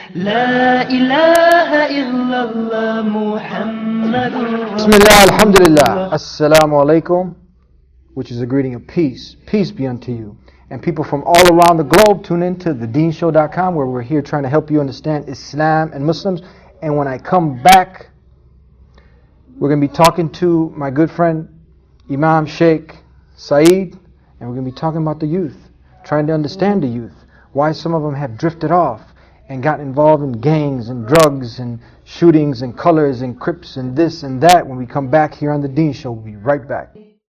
لا إله إلا الله محمد Bismillah, alhamdulillah, assalamu alaikum, which is a greeting of peace. Peace be unto you. And people from all around the globe tune into thedeenshow.com, where we're here trying to help you understand Islam and Muslims. And when I come back, we're going to be talking to my good friend Imam Sheikh Saeed, and we're going to be talking about the youth, trying to understand the youth, why some of them have drifted off and got involved in gangs and drugs and shootings and colors and Crips and this and that. When we come back here on the Deen Show, we'll be right back.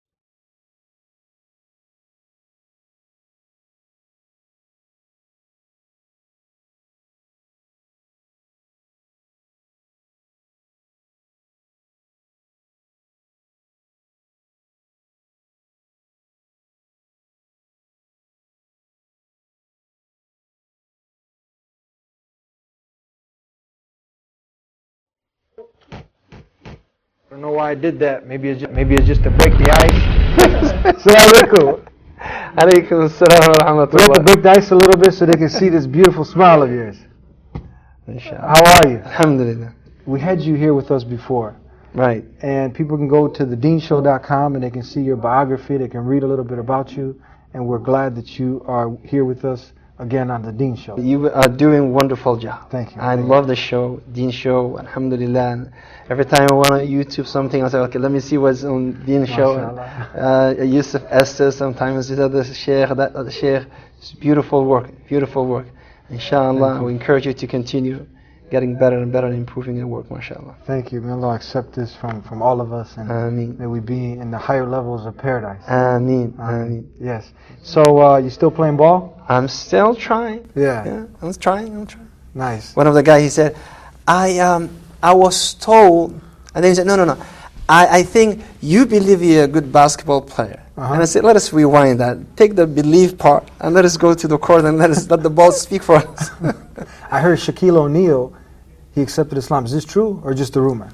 I don't know why I did that. Maybe it's just to break the ice. Assalamu alaikum. Alaikum assalam wa rahmatullah. We have to break the ice a little bit so they can see this beautiful smile of yours. Inshallah. How are you? Alhamdulillah. We had you here with us before. Right. And people can go to thedeenshow.com and they can see your biography. They can read a little bit about you. And we're glad that you are here with us again on the Deen Show. You are doing a wonderful job. Thank you. I love the show, Deen Show, alhamdulillah. And every time I want to YouTube something, I say, okay, let me see what's on Deen Show. Yusuf Esther, sometimes the other Sheikh, that other Sheikh. It's beautiful work, beautiful work. Inshallah, we encourage you to continue getting better and better and improving your work, mashallah. Thank you. May Allah accept this from all of us, and Ameen. may we be in the higher levels of paradise. Ameen. Ameen. Yes. So, you still playing ball? I'm still trying. Yeah. I'm trying. Nice. One of the guys, he said, I was told, and then he said, no. I think you believe you're a good basketball player. And I said, let us rewind that. Take the belief part and let us go to the court and let the ball speak for us. I heard Shaquille O'Neal, he accepted Islam. Is this true or just a rumor?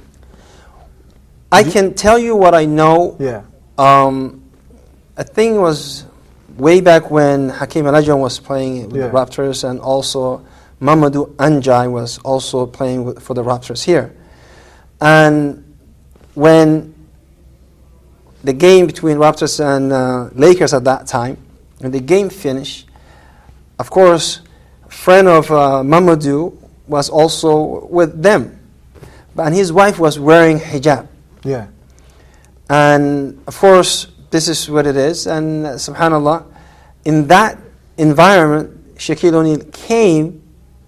I can tell you what I know. Yeah. I think it was way back when Hakeem Olajuwon was playing with the Raptors, and also Mamadou Anjay was also playing for the Raptors here. And when the game between Raptors and Lakers at that time, when the game finished, of course, a friend of Mamadou was also with them. And his wife was wearing hijab. Yeah. And of course, this is what it is. And subhanAllah, in that environment, Shaquille O'Neal came,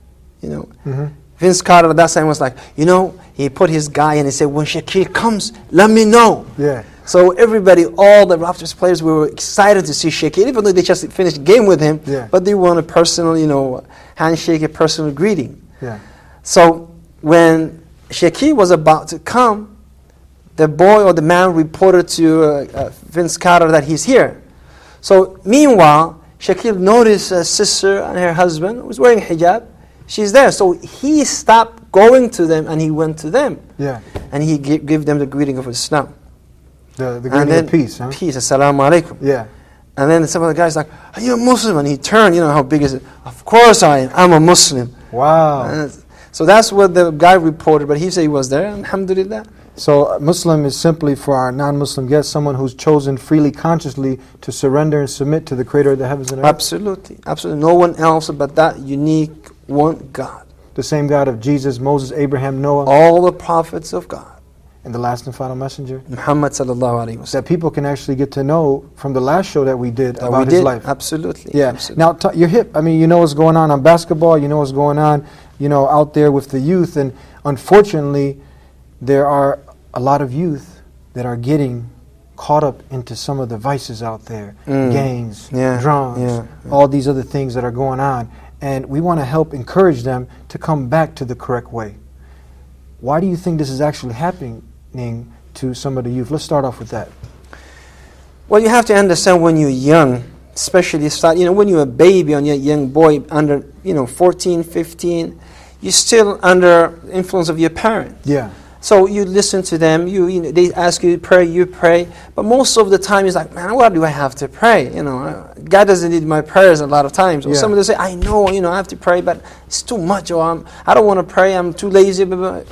Vince Carter at that time was like, he put his guy and he said, when Shaquille comes, let me know. Yeah. So everybody, all the Raptors players were excited to see Shaquille, even though they just finished the game with him, but they want a personal, handshake, a personal greeting. Yeah. So when Shaquille was about to come, the boy or the man reported to Vince Carter that he's here. So meanwhile, Shaquille noticed a sister and her husband who was wearing hijab. She's there. So he stopped going to them and he went to them. Yeah. And he gave them the greeting of Islam. The greeting of peace, huh? Peace, assalamu alaikum. Yeah. And then some of the guys like, are you a Muslim? And he turned, how big is it? Of course I am. I'm a Muslim. Wow. So that's what the guy reported, but he said he was there, alhamdulillah. So Muslim is simply, for our non-Muslim guests, someone who's chosen freely, consciously to surrender and submit to the Creator of the heavens and earth. Absolutely. No one else but that unique one God. The same God of Jesus, Moses, Abraham, Noah. All the prophets of God. And the last and final messenger, Muhammad sallallahu alaihi wasallam. That people can actually get to know from the last show that we did about his life. Absolutely. Yeah. Absolutely. Now, you're hip. I mean, you know what's going on basketball. You know what's going on, out there with the youth. And unfortunately, there are a lot of youth that are getting caught up into some of the vices out there. Gangs, drums, all these other things that are going on. And we want to help encourage them to come back to the correct way. Why do you think this is actually happening to some of the youth? Let's start off with that. Well, you have to understand when you're young, especially when you're a baby and you're a young boy under 14, 15, you're still under influence of your parents. Yeah. So you listen to them, you know, they ask you to pray, you pray. But most of the time it's like, man, what do I have to pray? You know, God doesn't need my prayers a lot of times. Or Yeah. some of them say, I know, you know, I have to pray, but it's too much. Or I don't want to pray, I'm too lazy. Blah, blah.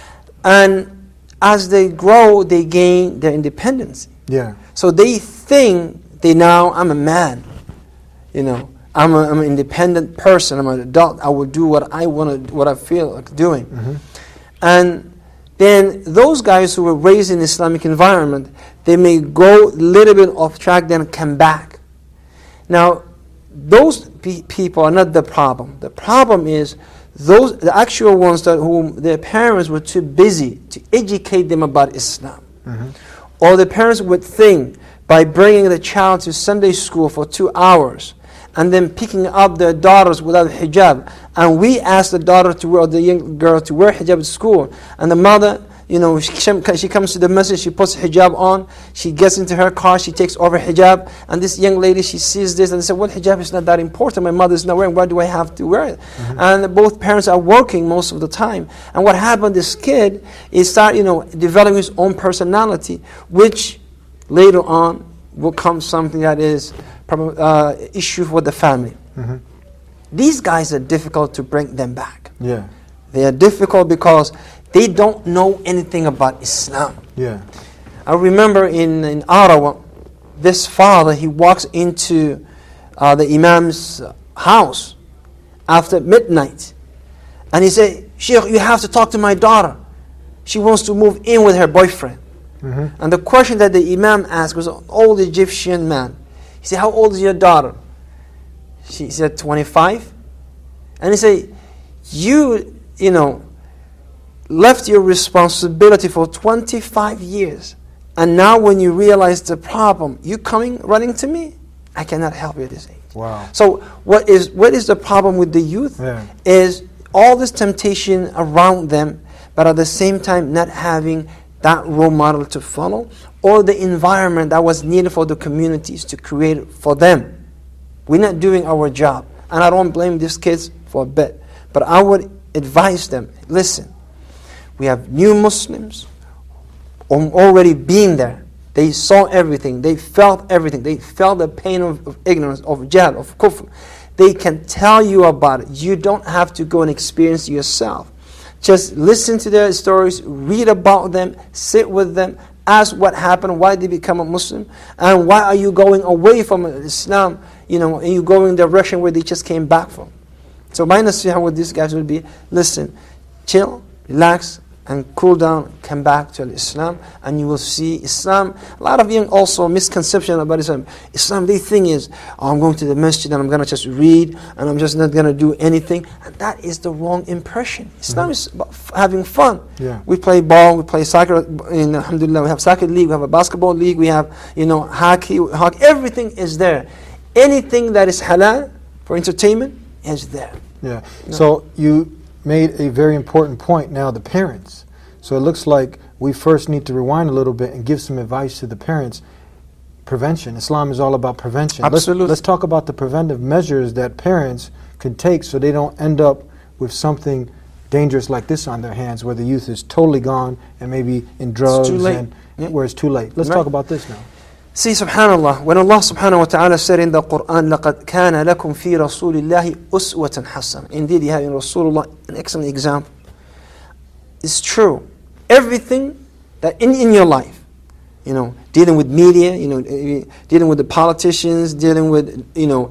And as they grow, they gain their independence. Yeah. So they think I'm a man. You know, I'm an independent person. I'm an adult. I will do what I want to, what I feel like doing. Mm-hmm. And then those guys who were raised in Islamic environment, they may go a little bit off track, then come back. Now, those people are not the problem. The problem is the actual ones that whom their parents were too busy to educate them about Islam. Mm-hmm. Or the parents would think by bringing the child to Sunday school for 2 hours and then picking up their daughters without hijab. And we ask the daughter to wear, or the young girl to wear hijab at school. And the mother, you know, she comes to the masjid, she puts hijab on, she gets into her car, she takes over hijab. And this young lady, she sees this and says, well, hijab is not that important. My mother is not wearing, why do I have to wear it? Mm-hmm. And both parents are working most of the time. And what happened, this kid, is start, you know, developing his own personality, which later on will come something that is issue with the family. Mm-hmm. These guys are difficult to bring them back. Yeah. They are difficult because they don't know anything about Islam. Yeah. I remember in Ottawa, this father, he walks into the Imam's house after midnight. And he said, Sheikh, you have to talk to my daughter. She wants to move in with her boyfriend. Mm-hmm. And the question that the Imam asked was an old Egyptian man. He said, how old is your daughter? She said, 25. And he said, you know, left your responsibility for 25 years. And now when you realize the problem, you coming running to me? I cannot help you at this age. Wow. So what is the problem with the youth? Yeah. Is all this temptation around them, but at the same time not having that role model to follow, or the environment that was needed for the communities to create for them. We're not doing our job. And I don't blame these kids for a bit. But I would advise them, listen, we have new Muslims already been there. They saw everything. They felt everything. They felt the pain of ignorance, of jahl, of kufr. They can tell you about it. You don't have to go and experience it yourself. Just listen to their stories, read about them, sit with them, ask what happened, why they become a Muslim, and why are you going away from Islam, you know, and you going in the direction where they just came back from. So my nasiha with these guys would be, listen, chill, relax, and cool down, come back to Islam, and you will see Islam. A lot of young also misconception about Islam. Islam, the thing is, I'm going to the masjid and I'm going to just read, and I'm just not going to do anything. And that is the wrong impression. Islam is about having fun. Yeah. We play ball, we play soccer, alhamdulillah, we have soccer league, we have a basketball league, we have, you know, hockey, everything is there. Anything that is halal for entertainment is there. Yeah. So you made a very important point now, the parents. So it looks like we first need to rewind a little bit and give some advice to the parents. Prevention. Islam is all about prevention. Absolutely. Let's talk about the preventive measures that parents can take so they don't end up with something dangerous like this on their hands, where the youth is totally gone and maybe in drugs, too late. and where it's too late. Let's talk about this now. See, subhanallah, when Allah subhanahu wa ta'ala said in the Quran, لَقَدْ كَانَ لَكُمْ فِي رَسُولِ اللَّهِ أُسْوَةً حَسَنًا. Indeed, you have in Rasulullah an excellent example. It's true. Everything that in your life, you know, dealing with media, you know, dealing with the politicians, dealing with,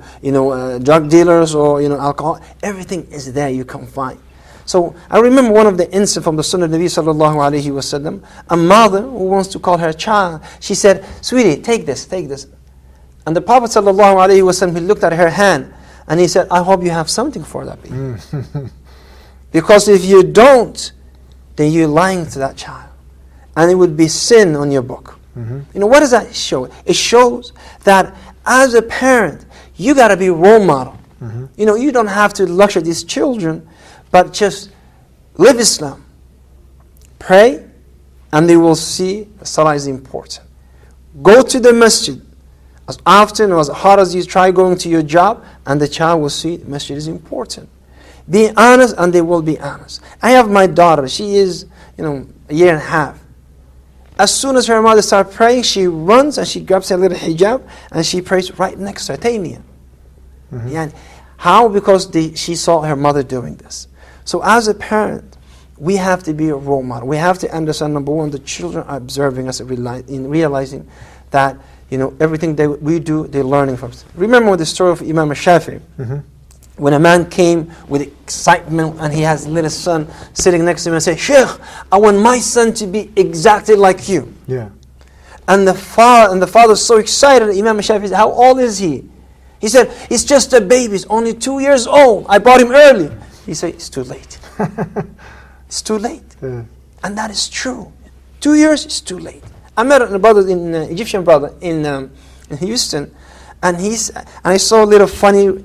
drug dealers or, alcohol, everything is there you can find. So I remember one of the incidents from the Sunnah of Nabi sallallahu alayhi wa sallam. A mother who wants to call her child, she said, sweetie, take this. And the Prophet sallallahu alayhi wa sallam, he looked at her hand and he said, I hope you have something for that baby. Because if you don't, then you're lying to that child. And it would be sin on your book. Mm-hmm. What does that show? It shows that as a parent, you got to be a role model. Mm-hmm. You don't have to lecture these children, but just live Islam. Pray, and they will see that Salah is important. Go to the masjid as often or as hard as you try going to your job, and the child will see the masjid is important. Be honest, and they will be honest. I have my daughter. She is, a year and a half. As soon as her mother starts praying, she runs and she grabs her little hijab and she prays right next to her, Taymiyyah. And how? Because she saw her mother doing this. So as a parent, we have to be a role model. We have to understand, number one, the children are observing us in realizing that everything that we do, they're learning from us. Remember the story of Imam Shafi'i. When a man came with excitement and he has a little son sitting next to him and said, Sheikh, I want my son to be exactly like you. Yeah. And the father was so excited. Imam Shafi'i said, how old is he? He said, he's just a baby. He's only 2 years old. I brought him early. He said, it's too late. It's too late. Yeah. And that is true. 2 years is too late. I met a brother, Egyptian brother in Houston, and I saw a little funny,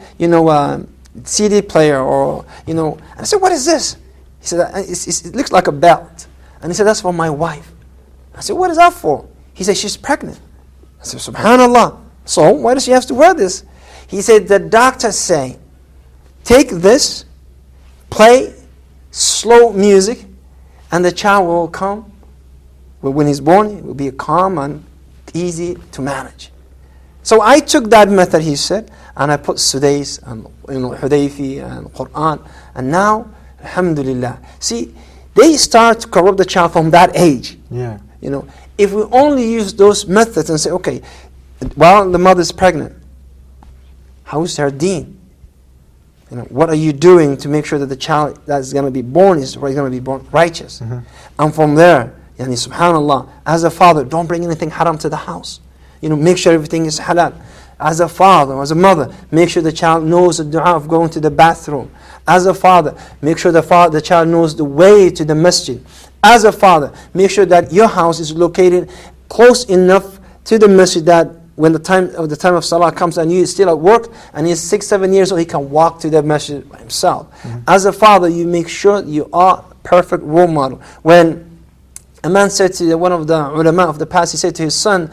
CD player, and I said, what is this? He said, it looks like a belt. And he said, that's for my wife. I said, what is that for? He said, she's pregnant. I said, subhanallah. So why does she have to wear this? He said, the doctors say, take this, play slow music, and the child will come. When he's born, it will be calm and easy to manage. So I took that method, he said, and I put Sudais and Hudayfi and Quran, and now, alhamdulillah. See, they start to corrupt the child from that age. Yeah. If we only use those methods and say, okay, while the mother is pregnant, how is her deen? What are you doing to make sure that the child that's going to be born is going to be born righteous? And from there, subhanallah, as a father, don't bring anything haram to the house. Make sure everything is halal. As a father, as a mother, make sure the child knows the dua of going to the bathroom. As a father, make sure the child knows the way to the masjid. As a father, make sure that your house is located close enough to the masjid that when the time of salah comes and you're still at work and he's 6-7 years old, he can walk to the masjid by himself. As a father, you make sure you are perfect role model. When a man said to one of the ulama of the past, he said to his son,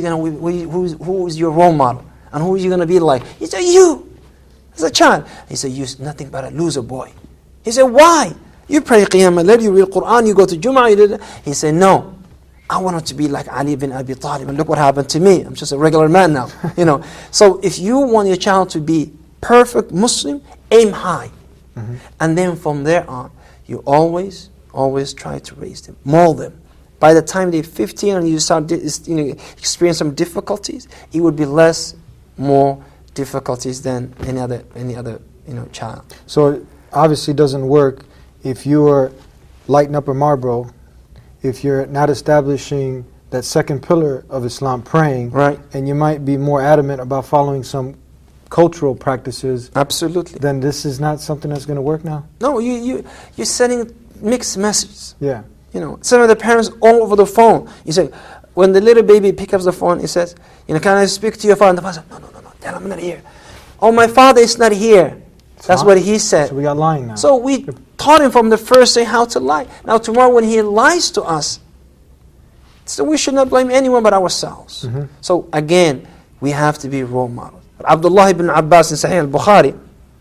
who is your role model? And who are you going to be like? He said, you, as a child. He said, you're nothing but a loser boy. He said, why? You pray Qiyam al-Layl, you read Quran, you go to Jum'ah. He said, no, I wanted to be like Ali bin Abi Talib, and look what happened to me. I'm just a regular man now. So if you want your child to be perfect Muslim, aim high. And then from there on, you always try to raise them, mold them. By the time they're 15 and you start experience some difficulties, it would be more difficulties than any other child. So it obviously doesn't work if you are lighting up a Marlboro, if you're not establishing that second pillar of Islam, praying, right, and you might be more adamant about following some cultural practices. Absolutely. Then this is not something that's going to work now? No, you're sending mixed messages. Yeah. Some of the parents all over the phone. You say, when the little baby picks up the phone, he says, can I speak to your father? And the father says, no, Dad, I'm not here. Oh, my father is not here. That's what he said. So we got lying now. So we taught him from the first day how to lie. Now tomorrow when he lies to us, so we should not blame anyone but ourselves. So again, we have to be role models. Abdullah ibn Abbas in Sahih al-Bukhari,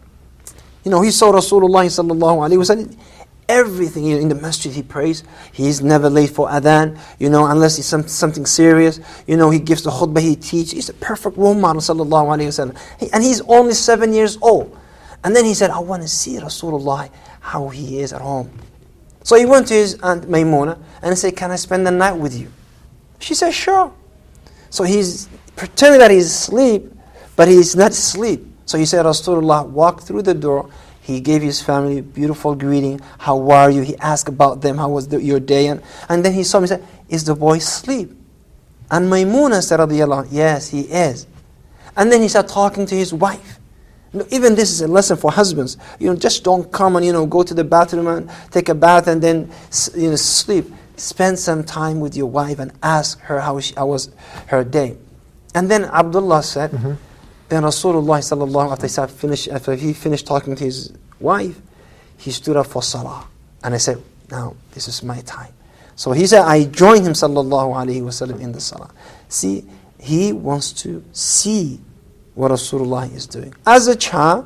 he saw Rasulullah sallallahu alayhi wa sallam. Everything in the masjid he prays. He's never late for adhan, unless it's something serious. He gives the khutbah, he teaches. He's a perfect role model, sallallahu alayhi wa sallam. And he's only 7 years old. And then he said, I want to see Rasulullah, how he is at home. So he went to his Aunt Maymuna and he said, can I spend the night with you? She said, sure. So he's pretending that he's asleep, but he's not asleep. So he said, Rasulullah walked through the door. He gave his family a beautiful greeting. How are you? He asked about them. How was your day? And then he saw me and said, is the boy asleep? And Maymuna said, radiyallahu anha, yes, he is. And then he started talking to his wife. Even this is a lesson for husbands. Just don't come and go to the bathroom and take a bath and then sleep. Spend some time with your wife and ask her how was her day. And then Abdullah said, then Rasulullah sallallahu alaihi wasallam, after he finished talking to his wife, he stood up for salah. And I said, now this is my time. So he said, I joined him sallallahu alaihi wasallam in the salah. See, he wants to see what Rasulullah is doing. As a child,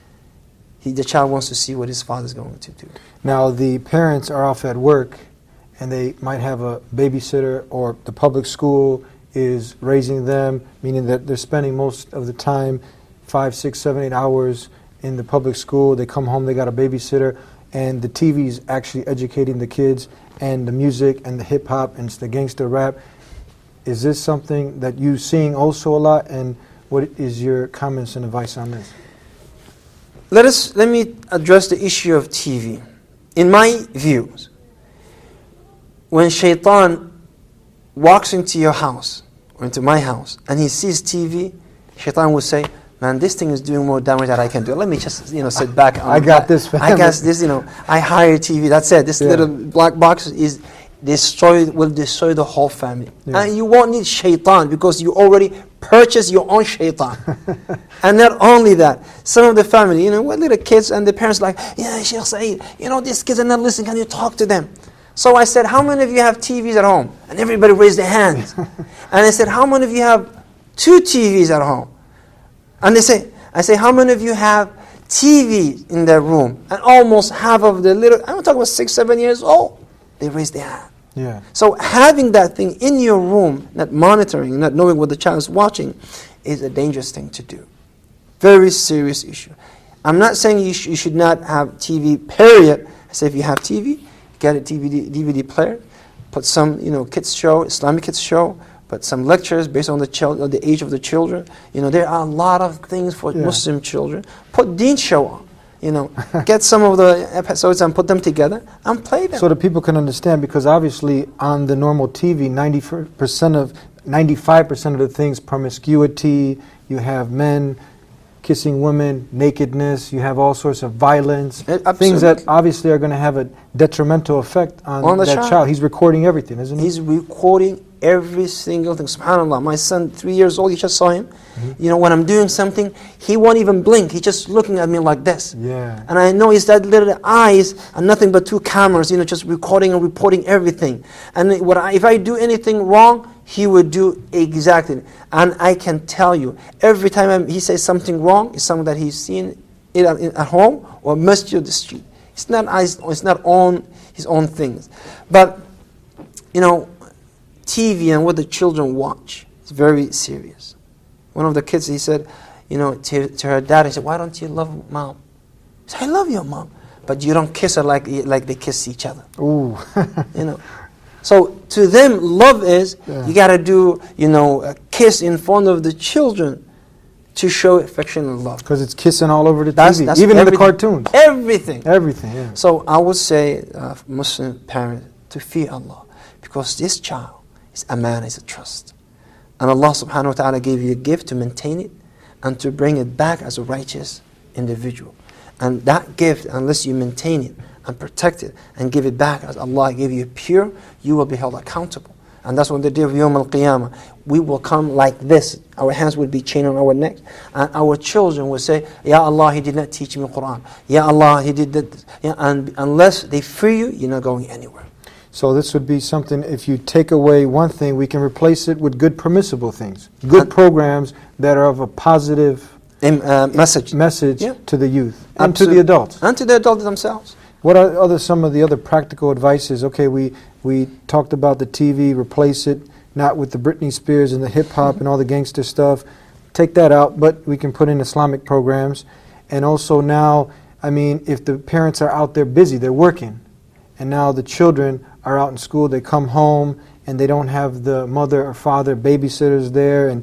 the child wants to see what his father is going to do. Now the parents are off at work and they might have a babysitter, or the public school is raising them, meaning that they're spending most of the time 5, 6, 7, 8 hours in the public school. They come home, they got a babysitter, and the TV is actually educating the kids, and the music and the hip hop and the gangster rap. Is this something that you're seeing also a lot, and what is your comments and advice on this? Let me address the issue of TV. In my views, when shaitan walks into your house, or into my house, and he sees TV, shaitan will say, man, this thing is doing more damage than I can do. Let me just, sit back. I got this, family. I got this, I hire TV. That's it. This little black box will destroy the whole family. Yeah. And you won't need shaitan, because you already purchased your own shaitan. And not only that, some of the family, with little kids, and the parents like, yeah, Sheikh Saeed, these kids are not listening. Can you talk to them? So I said, how many of you have TVs at home? And everybody raised their hands. And I said, how many of you have 2 TVs at home? And I say, how many of you have TV in their room? And almost half of the little, I'm talking about 6, 7 years old, they raised their hand. Yeah. So having that thing in your room, not monitoring, not knowing what the child is watching, is a dangerous thing to do. Very serious issue. I'm not saying you should not have TV, period. I say if you have TV, get a DVD player, put some kids show, Islamic kids show, but some lectures based on the age of the children. There are a lot of things for Muslim children. Put Deen show on. Get some of the episodes and put them together and play them. So that people can understand, because obviously on the normal TV, 95% of the things, promiscuity, you have men kissing women, nakedness, you have all sorts of violence, things that obviously are going to have a detrimental effect on that child. He's recording everything, isn't he? He's recording every single thing. SubhanAllah, my son, 3 years old, you just saw him. Mm-hmm. When I'm doing something, he won't even blink. He's just looking at me like this. Yeah. And I know his that little eyes are nothing but 2 cameras, just recording and reporting everything. And if I do anything wrong, he would do exactly. And I can tell you, every time he says something wrong, it's something that he's seen it at home or masjid or the street. It's not on his own things. But, TV and what the children watch is very serious. One of the kids, he said, to her dad, he said, why don't you love mom? He said, I love your mom. But you don't kiss her like they kiss each other. Ooh. So to them, love is, you got to do, a kiss in front of the children to show affection and love. Because it's kissing all over the TV, even in the cartoons. Everything. Everything, yeah. So I would say, Muslim parents, to fear Allah. Because this child is aman, is a trust. And Allah subhanahu wa ta'ala gave you a gift to maintain it and to bring it back as a righteous individual. And that gift, unless you maintain it and protect it and give it back as Allah gave you pure, you will be held accountable. And that's when the day of Yawm al-Qiyamah, we will come like this. Our hands will be chained on our necks. And our children will say, Ya Allah, He did not teach me Quran. Ya Allah, He did that. And unless they free you, you're not going anywhere. So this would be something, if you take away one thing, we can replace it with good permissible things. Good programs that are of a positive message to the youth and to the adults. And to the adults themselves. What are some of the other practical advices? Okay, we talked about the TV, replace it, not with the Britney Spears and the hip-hop and all the gangster stuff. Take that out, but we can put in Islamic programs. And also now, if the parents are out there busy, they're working, and now the children are out in school, they come home, and they don't have the mother or father babysitters there, and,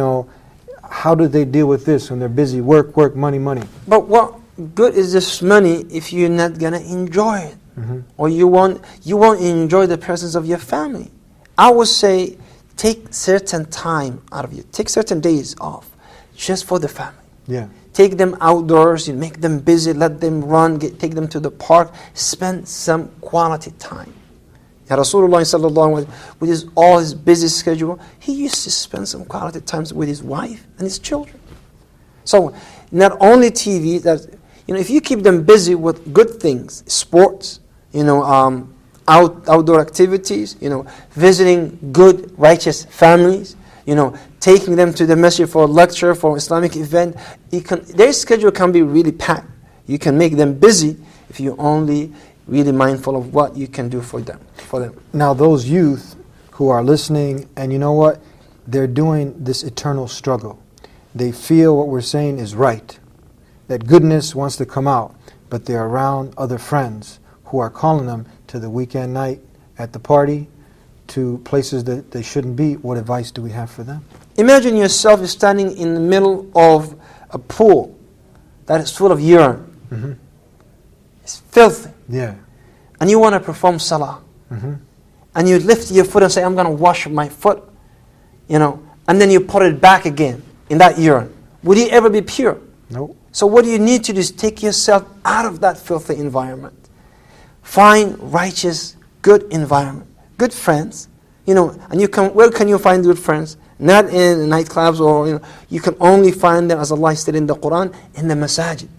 how do they deal with this when they're busy? Work, money. But what good is this money if you're not going to enjoy it? Mm-hmm. Or you won't enjoy the presence of your family? I would say take certain time out of you. Take certain days off just for the family. Yeah. Take them outdoors, make them busy, let them run, take them to the park, spend some quality time. Rasulullah sallallahu alaihi wasallam, with all his busy schedule, he used to spend some quality times with his wife and his children. So not only TV, if you keep them busy with good things, sports, outdoor activities, visiting good, righteous families, taking them to the masjid for a lecture, for an Islamic event, their schedule can be really packed. You can make them busy if you're only really mindful of what you can do for them. Now those youth who are listening, and you know what? They're doing this eternal struggle. They feel what we're saying is right, that goodness wants to come out, but they're around other friends who are calling them to the weekend night at the party, to places that they shouldn't be. What advice do we have for them? Imagine yourself standing in the middle of a pool that is full of urine. Mm-hmm. It's filthy. Yeah. And you want to perform salah. Mm-hmm. And you lift your foot and say, I'm going to wash my foot. And then you put it back again in that urine. Would you ever be pure? Nope. So what you need to do is take yourself out of that filthy environment. Find righteous, good environment, good friends. And where can you find good friends? Not in nightclubs or, you can only find them, as Allah said in the Quran, in the masajid.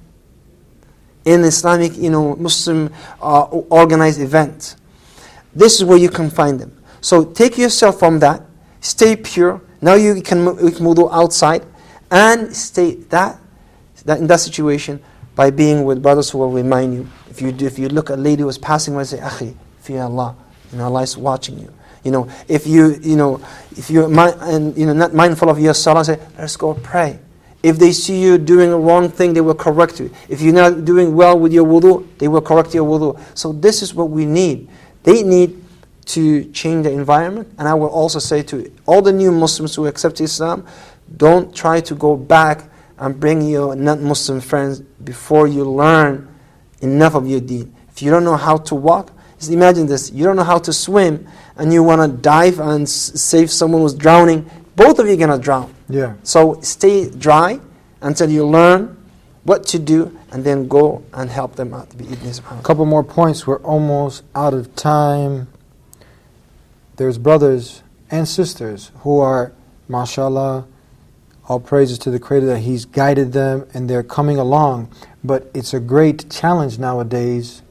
In Islamic, Muslim organized events. This is where you can find them. So take yourself from that, stay pure. Now you can wudu outside and stay in that situation by being with brothers who will remind you. If you look at a lady who is passing by, say, Akhi, fi Allah, Allah is watching you. If you're not mindful of your salah, say, let's go pray. If they see you doing a wrong thing, they will correct you. If you're not doing well with your wudu, they will correct your wudu. So this is what we need. They need to change the environment. And I will also say to all the new Muslims who accept Islam, don't try to go back and bring your non-Muslim friends before you learn enough of your deen. If you don't know how to walk, just imagine this. You don't know how to swim and you want to dive and save someone who's drowning. Both of you are going to drown. Yeah. So stay dry until you learn what to do and then go and help them out. A couple more points. We're almost out of time. There's brothers and sisters who are, mashallah, all praises to the Creator that He's guided them and they're coming along. But it's a great challenge nowadays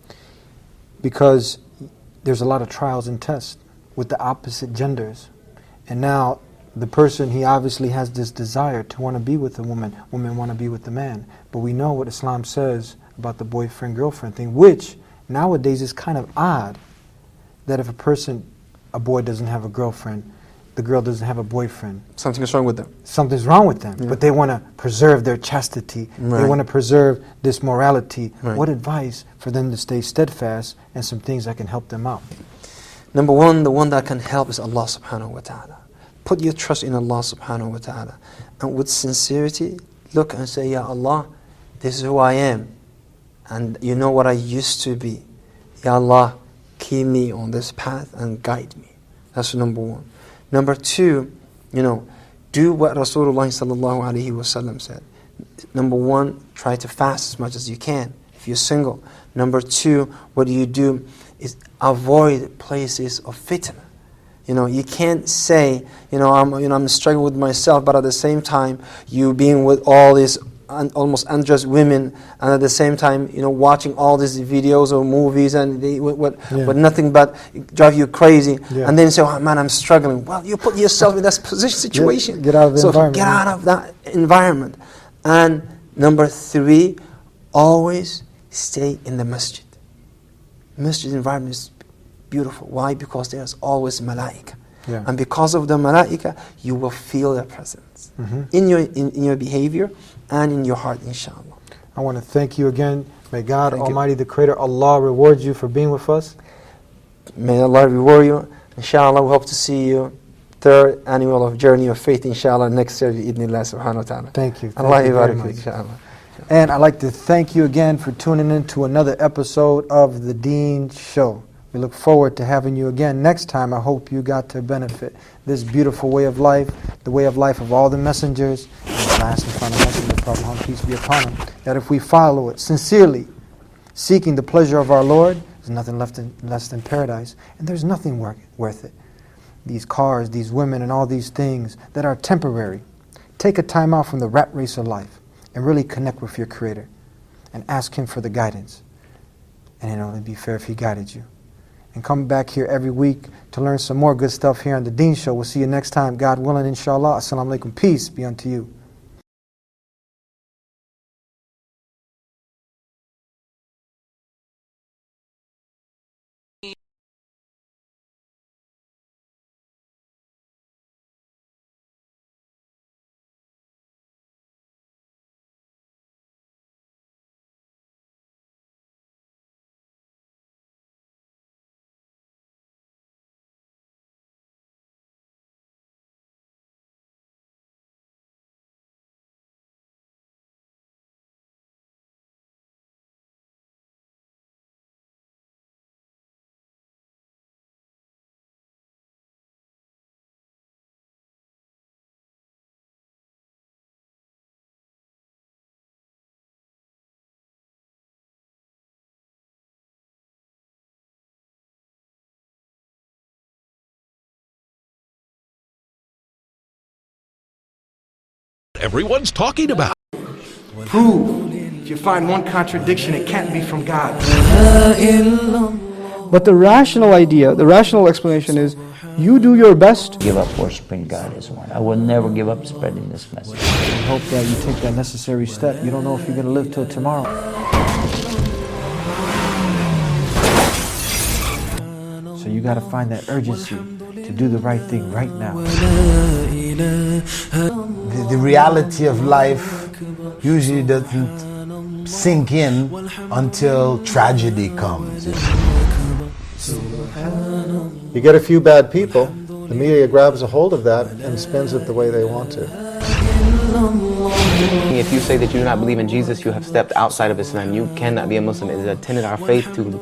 because there's a lot of trials and tests with the opposite genders. And now the person, he obviously has this desire to want to be with a woman. Women want to be with the man. But we know what Islam says about the boyfriend-girlfriend thing, which nowadays is kind of odd that if a boy doesn't have a girlfriend, the girl doesn't have a boyfriend. Something's wrong with them. Something's wrong with them. Yeah. But they want to preserve their chastity. Right. They want to preserve this morality. Right. What advice for them to stay steadfast and some things that can help them out? Number one, the one that can help is Allah subhanahu wa ta'ala. Put your trust in Allah subhanahu wa ta'ala. And with sincerity, look and say, Ya Allah, this is who I am. And you know what I used to be. Ya Allah, keep me on this path and guide me. That's number one. Number two, do what Rasulullah sallallahu alaihi wasallam said. Number one, try to fast as much as you can if you're single. Number two, what you do is avoid places of fitna. You can't say, I'm struggling with myself, but at the same time, you being with all these almost undressed women, and at the same time, watching all these videos or movies, and with nothing but drive you crazy, and then say, oh man, I'm struggling. Well, you put yourself in that situation. Get out of the environment. Get out of that environment. And number three, always stay in the masjid. Masjid environment is beautiful. Why? Because there's always malaika. Yeah. And because of the malaika, you will feel their presence in your behavior and in your heart, inshallah. I want to thank you again. May God Almighty, the Creator, Allah, reward you for being with us. May Allah reward you. Inshallah, we hope to see you third annual of Journey of Faith, inshallah, next year, bi-idhnillah subhanahu wa ta'ala. Thank you. Allah very yabarak much. inshallah. And I'd like to thank you again for tuning in to another episode of The Deen Show. We look forward to having you again next time. I hope you got to benefit this beautiful way of life, the way of life of all the messengers, and the last and final message of Prophet Muhammad, peace be upon him, that if we follow it sincerely, seeking the pleasure of our Lord, there's nothing less than paradise, and there's nothing worth it. These cars, these women, and all these things that are temporary. Take a time out from the rat race of life and really connect with your Creator and ask Him for the guidance. And it'll only be fair if He guided you. And come back here every week to learn some more good stuff here on The Deen Show. We'll see you next time, God willing, inshallah. Assalamu alaikum. Peace be unto you. everyone's talking about. Prove. If you find one contradiction, it can't be from God. But the rational idea, the rational explanation is, you do your best. Give up worshiping God is one. I will never give up spreading this message. I hope that you take that necessary step. You don't know if you're going to live till tomorrow. So you got to find that urgency to do the right thing right now. The reality of life usually doesn't sink in until tragedy comes. You get a few bad people, the media grabs a hold of that and spins it the way they want to. If you say that you do not believe in Jesus, you have stepped outside of Islam. You cannot be a Muslim. It is a tenet of our faith to...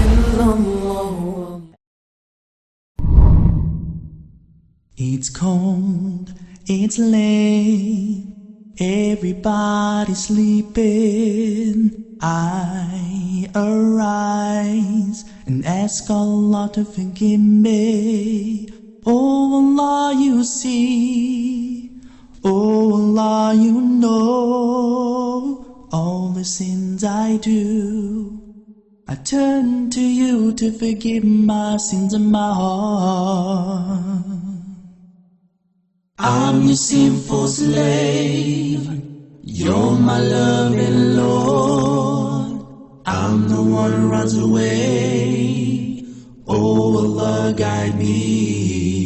It's cold, it's late, everybody's sleeping. I arise and ask Allah to forgive me. Oh Allah, you see, oh Allah, you know all the sins I do. I turn to you to forgive my sins of my heart. I'm your sinful slave, you're my loving Lord. I'm the one who runs away, oh Allah, guide me.